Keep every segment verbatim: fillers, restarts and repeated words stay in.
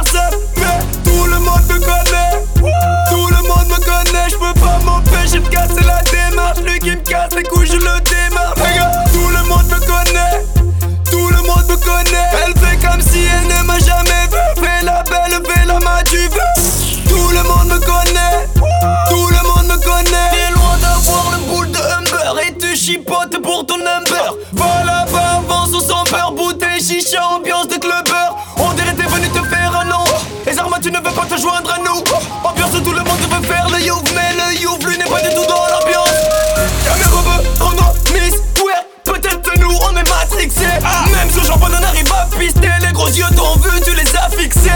personne, mais tout le monde me connaît. Tout le monde me connaît, je peux pas m'empêcher de casser la démarche. Lui qui me casse les couilles, je le démarre. Regarde, tout le monde me connaît. Tout le monde me connaît. Elle fait comme si elle ne m'a jamais vu. Fais la belle, fais la main, tu veux. Tout le monde me connaît. Tout le monde me connaît. T'es loin d'avoir le boule de Humber et tu chipotes pour ton number. Va là-bas, avance au sans peur. Bouteille, chicha, ambiance de clubber. On dirait t'es venu te faire un nom. Et Zarma, tu ne veux pas te joindre à nous. Ambiance où tout le monde veut faire le youth. Mais le youth, lui, n'est pas du tout dans l'ambiance. Y'a mes rebeux, Renault, Miss, ouais. Peut-être nous on est matrixés. ah. Même ce jambon on arrive à pister. Les gros yeux t'ont vu, tu les as fixés.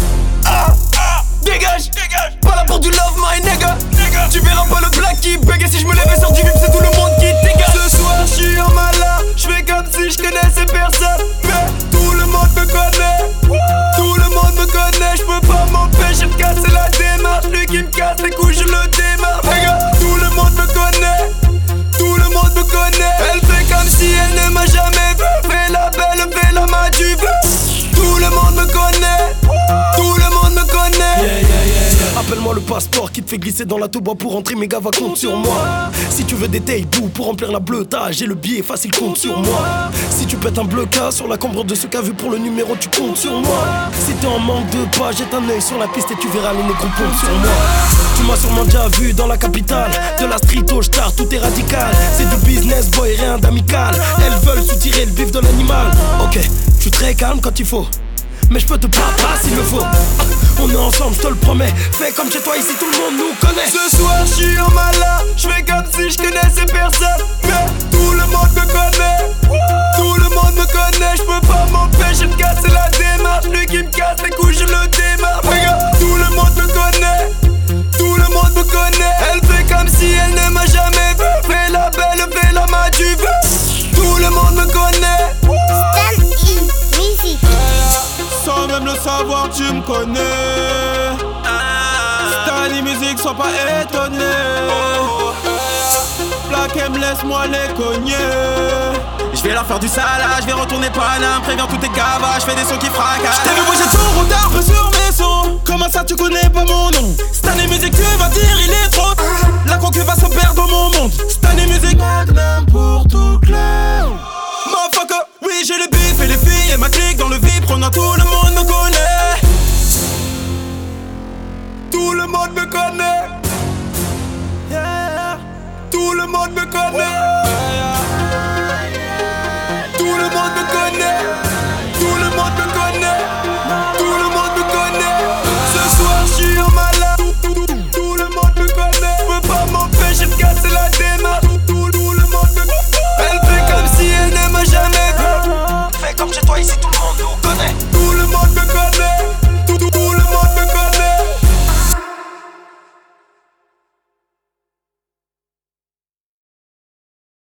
Ah, ah, dégage, dégage. Pas là pour du love my nigga, nigga. Tu verras pas le black qui bug. Et si je me lève et sors du vip c'est tout le monde qui dégage. Ce soir j'suis en malade, j'fais comme si j'connaissais personne. Mais tout le monde me connaît. Tout le monde me connaît. J'peux pas m'empêcher de casser la démarche. Lui qui me casse les couilles je le démarre. Regarde, tout le monde me connaît. Tout le monde me connaît. Elle fait comme si elle ne m'a jamais vu. Fais la belle, fais la main, tu veux. Tout le monde me connaît. Tout le monde me connaît. Yeah, yeah, yeah, yeah. Appelle-moi le passeport qui te fait glisser dans la touba pour rentrer. Mes gars va compte sur moi. Si tu veux des tables pour remplir la bleutage, j'ai le billet facile, compte sur moi. Si tu pètes un bleu-cas sur la cambre de ce qu'a vu pour le numéro, tu comptes sur moi. Si t'es en manque de pas, jette un œil sur la piste et tu verras les négros comptent sur moi. Tu m'as sûrement déjà vu dans la capitale. De la street au star, tout est radical. C'est du business boy, rien d'amical. Elles veulent soutirer le vif de l'animal. Ok, je suis très calme quand il faut, mais je peux te pas s'il le faut. On est ensemble, je te le promets. Fais comme chez toi, ici tout le monde nous connaît. Ce soir je suis en malade, je fais comme si je connaissais personne. Mais tout le monde me connaît. Tout le monde me connaît. Je peux pas m'empêcher de casser la démarche. Lui qui me casse les couilles, je le démarre. Regarde, tout le monde me connaît. Tout le monde me connaît. Elle fait comme si elle ne m'a jamais vu. Fais la belle, fais la main, tu veux. Tout le monde me connaît. Stan E Music. Sans même le savoir, tu me connais. Stan E Music, sois pas étonné. Black M, laisse-moi les cogner. Je vais leur faire du salade, je vais retourner Paname. Préviens tous tes gavages, je fais des sons qui fracassent. J't'ai vu bouger ton retard, peu sur mes sons. Comment ça tu connais pas mon nom? Stan E Music, tu vas dire il est trop. La concu va se perdre dans mon monde. Stan E Music, Magnum pour tout clair. Motherfucker, oui j'ai le bif et les filles et ma clique dans le vip. Prenant tout le monde me connaît. Tout le monde me connaît. Yeah. Tout le monde me connaît. Tout le monde me connaît. Tout le monde me connaît. Tout le monde me connaît. Ce soir je suis en malade. Tout, tout, tout, tout le monde me connaît. Je peux pas m'empêcher de casser la démarche. Tout, tout le monde me connaît. Elle fait comme si elle ne m'a jamais vu. Fais comme chez toi ici tout le monde nous connaît. Tout le monde me connaît. Tout, tout, tout le monde me connaît.